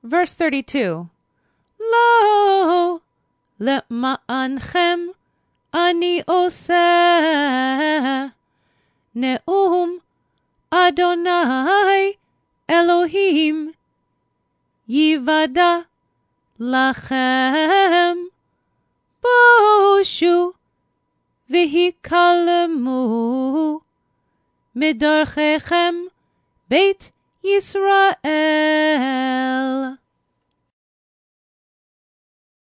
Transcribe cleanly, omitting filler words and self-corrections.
Verse 32. Lo, למענכם אני עושה נאום אדוני אלוהים יוודע לכם בושו והיכלמו מדרכיכם בית ישראל.